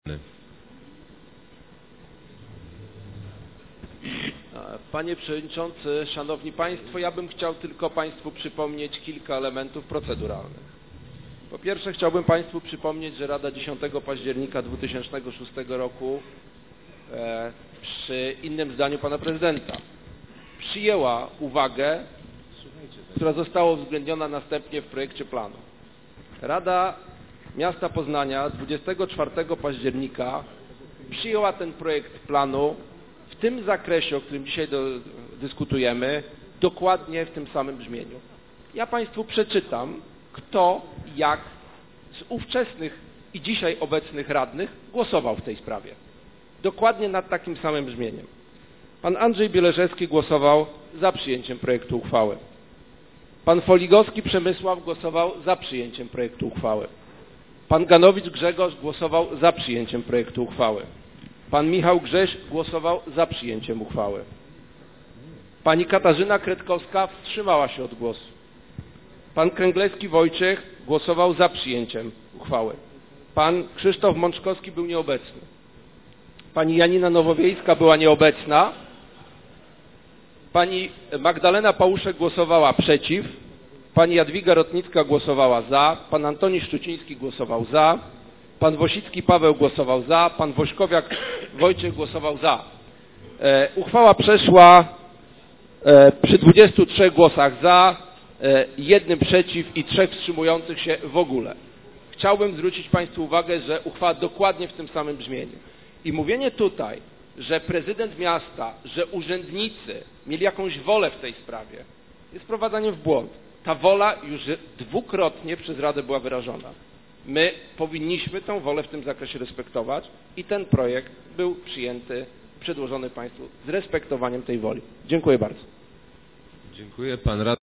Panie Przewodniczący, Szanowni Państwo, ja bym chciał tylko Państwu przypomnieć kilka elementów proceduralnych. Po pierwsze chciałbym Państwu przypomnieć, że Rada 10 października 2006 roku przy innym zdaniu Pana Prezydenta przyjęła uwagę, która została uwzględniona następnie w projekcie planu. Rada Miasta Poznania 24 października przyjęła ten projekt planu w tym zakresie, o którym dzisiaj dyskutujemy, dokładnie w tym samym brzmieniu. Ja Państwu przeczytam, kto jak z ówczesnych i dzisiaj obecnych radnych głosował w tej sprawie. Dokładnie nad takim samym brzmieniem. Pan Andrzej Bieleżewski głosował za przyjęciem projektu uchwały. Pan Foligowski Przemysław głosował za przyjęciem projektu uchwały. Pan Ganowicz Grzegorz głosował za przyjęciem projektu uchwały. Pan Michał Grześ głosował za przyjęciem uchwały. Pani Katarzyna Kretkowska wstrzymała się od głosu. Pan Kręglewski Wojciech głosował za przyjęciem uchwały. Pan Krzysztof Mączkowski był nieobecny. Pani Janina Nowowiejska była nieobecna. Pani Magdalena Pałuszek głosowała przeciw. Pani Jadwiga Rotnicka głosowała za. Pan Antoni Szczuciński głosował za. Pan Wosicki Paweł głosował za. Pan Wośkowiak Wojciech głosował za. Uchwała przeszła przy 23 głosach za, 1 przeciw i 3 wstrzymujących się w ogóle. Chciałbym zwrócić Państwu uwagę, że uchwała dokładnie w tym samym brzmieniu. I mówienie tutaj, że prezydent miasta, że urzędnicy mieli jakąś wolę w tej sprawie, jest wprowadzaniem w błąd. Ta wola już dwukrotnie przez Radę była wyrażona. My powinniśmy tę wolę w tym zakresie respektować i ten projekt był przyjęty, przedłożony Państwu z respektowaniem tej woli. Dziękuję bardzo. Dziękuję. Pan radny.